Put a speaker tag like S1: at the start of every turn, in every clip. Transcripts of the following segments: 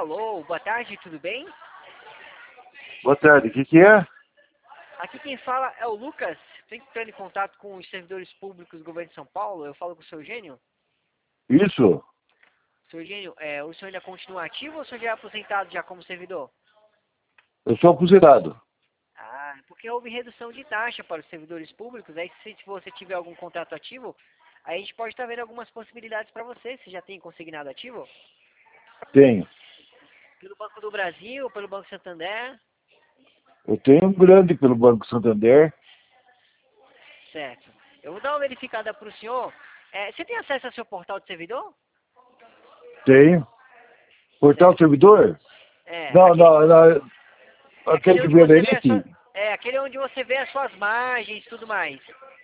S1: Alô, boa tarde, tudo bem?
S2: Boa tarde, o que é?
S1: Aqui quem fala é o Lucas, estou entrando em contato com os servidores públicos do governo de São Paulo, eu falo com o seu Eugênio.
S2: Isso?
S1: Seu Eugênio, o senhor ainda continua ativo ou o senhor já é aposentado já como servidor?
S2: Eu sou aposentado.
S1: Ah, porque houve redução de taxa para os servidores públicos, aí se você tiver algum contrato ativo, aí a gente pode estar vendo algumas possibilidades para você, você já tem consignado ativo?
S2: Tenho.
S1: Pelo Banco do Brasil, pelo Banco Santander?
S2: Eu tenho um grande pelo Banco Santander.
S1: Certo. Eu vou dar uma verificada para o senhor. Você tem acesso ao seu portal de servidor?
S2: Tenho. Portal
S1: Certo.
S2: servidor?
S1: É,
S2: Não, não, não. Aquele
S1: aquele
S2: que
S1: onde
S2: vem
S1: você vê
S2: Lerite?
S1: aquele onde você vê as suas margens e tudo mais.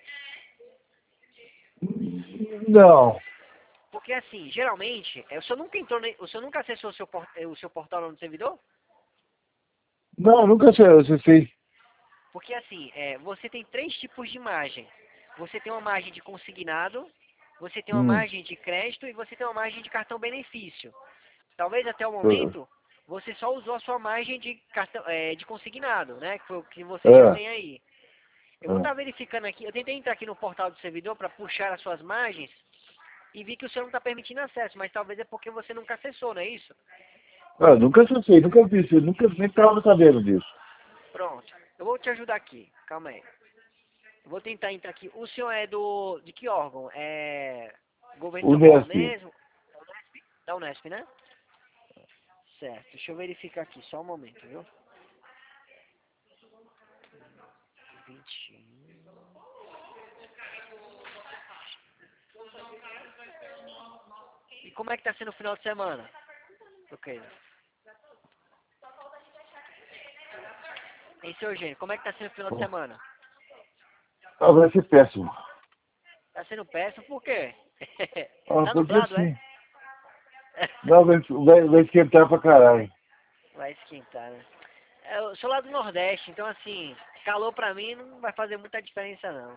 S2: Não.
S1: Porque assim, geralmente, o senhor nunca entrou, o senhor nunca acessou o seu portal no servidor?
S2: Não, nunca sei, você fez.
S1: Porque assim, você tem três tipos de margem. Você tem uma margem de consignado, você tem uma
S2: Hum.
S1: margem de crédito e você tem uma margem de cartão benefício. Talvez até o
S2: Ah,
S1: momento você só usou a sua margem de cartão, de consignado, né? Que foi o que você já
S2: ah,
S1: tem aí. Eu vou
S2: ah.
S1: estar verificando aqui, eu tentei entrar aqui no portal do servidor para puxar as suas margens e vi que o senhor não está permitindo acesso, mas talvez é porque você nunca acessou, não é isso?
S2: Nunca acessei, nunca vi isso, nunca nem estava sabendo disso.
S1: Pronto. Eu vou te ajudar aqui. Calma aí. Eu vou tentar entrar aqui. O senhor é de que órgão? É governo de
S2: O
S1: São Paulo
S2: Nesp.
S1: mesmo? Da Unesp, né? Certo. Deixa eu verificar aqui, só um momento, viu? 21. E como é que tá sendo o final de semana? Ok. Hein, seu Eugênio, como é que tá sendo o final de semana?
S2: Vai ser péssimo.
S1: Tá sendo péssimo, por quê? Tá
S2: Porque
S1: nublado, é?
S2: sim. Não, vai esquentar pra caralho.
S1: Vai esquentar, né? Eu sou lá do Nordeste, então assim, calor pra mim não vai fazer muita diferença não.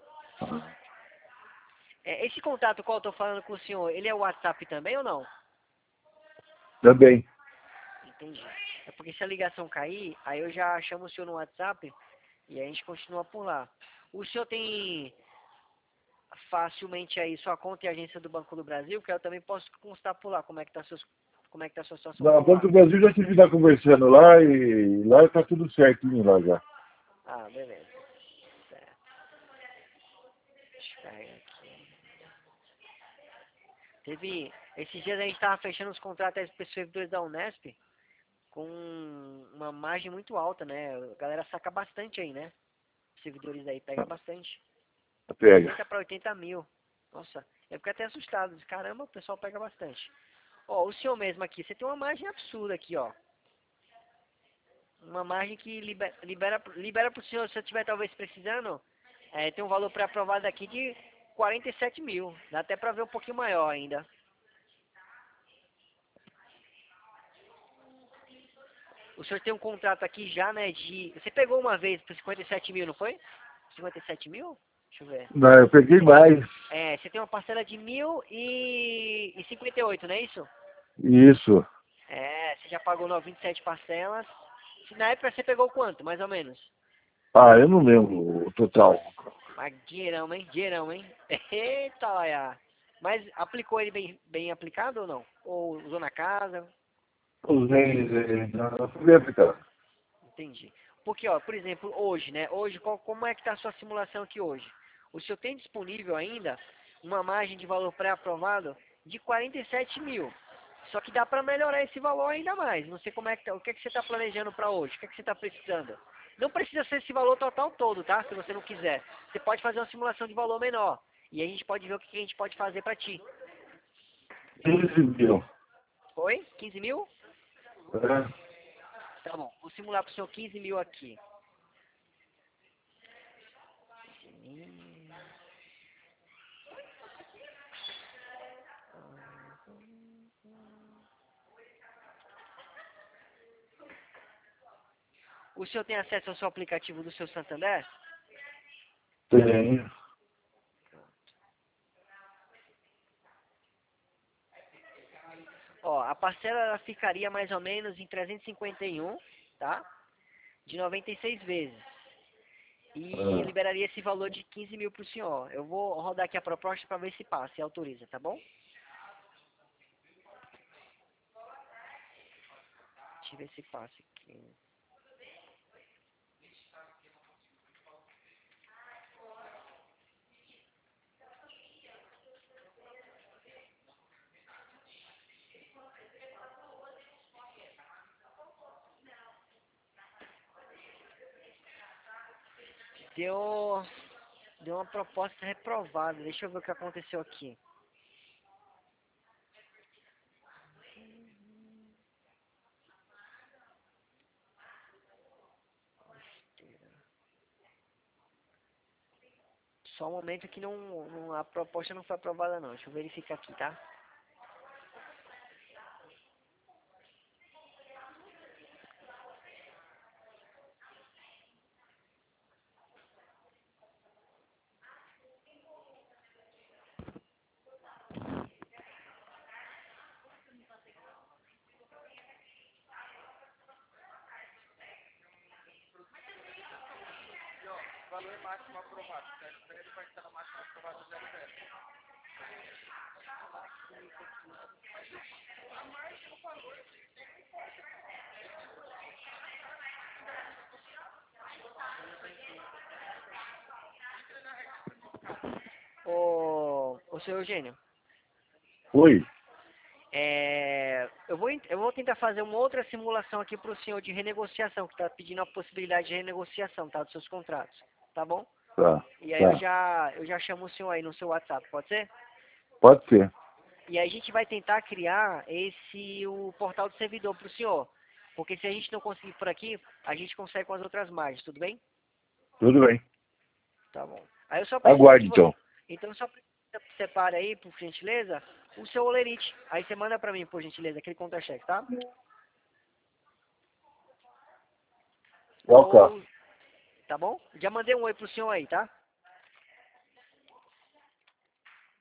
S1: Esse contato qual eu tô falando com o senhor, ele é o WhatsApp também ou não?
S2: Também.
S1: Entendi. É porque se a ligação cair, aí eu já chamo o senhor no WhatsApp e a gente continua por lá. O senhor tem facilmente aí sua conta e agência do Banco do Brasil, que eu também posso constar por lá como é que tá a sua situação
S2: Não,
S1: por
S2: Banco
S1: lá.
S2: do Brasil já tive lá conversando lá e lá tá tudo certinho lá já.
S1: Ah, beleza. Certo. Deixa eu carregar aqui. Esses dias a gente tava fechando os contratos aí para os servidores da Unesp com uma margem muito alta, né? A galera saca bastante aí, né? Os servidores aí pega bastante.
S2: Pega.
S1: 70 para 80 mil. Nossa, eu fiquei até assustado. Caramba, o pessoal pega bastante. Ó, o senhor mesmo aqui, você tem uma margem absurda aqui, ó. Uma margem que libera pro senhor, se você tiver talvez precisando, tem um valor pré-aprovado aqui de 47 mil. Dá até pra ver um pouquinho maior ainda. O senhor tem um contrato aqui já, né, Você pegou uma vez por 57 mil, não foi? 57 mil? Deixa eu ver.
S2: Não, eu peguei mais.
S1: Você tem uma parcela de 1.058, não é isso?
S2: Isso.
S1: Você já pagou 97 parcelas. Na época você pegou quanto, mais ou menos?
S2: Eu não lembro o total.
S1: Mas dinheirão, hein? Dinheirão, hein? Eita, olha. Mas aplicou ele bem aplicado ou não? Ou usou na casa?
S2: Usei, não fui bem aplicado.
S1: Entendi. Porque, ó, por exemplo, hoje, né? Hoje, como é que tá a sua simulação aqui hoje? O senhor tem disponível ainda uma margem de valor pré-aprovado de 47 mil. Só que dá para melhorar esse valor ainda mais. Não sei como é que tá, o que é que você está planejando para hoje? O que é que você está precisando? Não precisa ser esse valor total todo, tá? Se você não quiser. Você pode fazer uma simulação de valor menor. E aí a gente pode ver o que a gente pode fazer para ti.
S2: 15 mil.
S1: Oi? 15 mil?
S2: É.
S1: Tá bom. Vou simular para o senhor 15 mil aqui. O senhor tem acesso ao seu aplicativo do seu Santander?
S2: Tenho.
S1: Ó, a parcela ela ficaria mais ou menos em 351, tá? De 96 vezes. E
S2: Ah,
S1: liberaria esse valor de 15 mil pro senhor. Eu vou rodar aqui a proposta para ver se passa e autoriza, tá bom? Deixa eu ver se passa aqui. Deu, deu uma proposta reprovada. Deixa eu ver o que aconteceu aqui. Só um momento que a proposta não foi aprovada não. Deixa eu verificar aqui, tá? Ô senhor Eugênio,
S2: oi.
S1: eu vou tentar fazer uma outra simulação aqui para o senhor de renegociação, que está pedindo a possibilidade de renegociação, tá, dos seus contratos, tá bom?
S2: Tá,
S1: E aí
S2: tá.
S1: eu já chamo o senhor aí no seu WhatsApp, pode ser?
S2: Pode ser.
S1: E aí a gente vai tentar criar o portal do servidor para o senhor, porque se a gente não conseguir por aqui, a gente consegue com as outras margens, tudo bem?
S2: Tudo bem.
S1: Tá bom. Aí eu só preciso
S2: Aguarde,
S1: que você,
S2: então.
S1: então eu só preciso que você separe aí, por gentileza, o seu olerite. Aí você manda para mim, por gentileza, aquele contra-cheque, tá?
S2: Ok.
S1: Ou, tá bom? Já mandei um oi pro senhor aí, tá?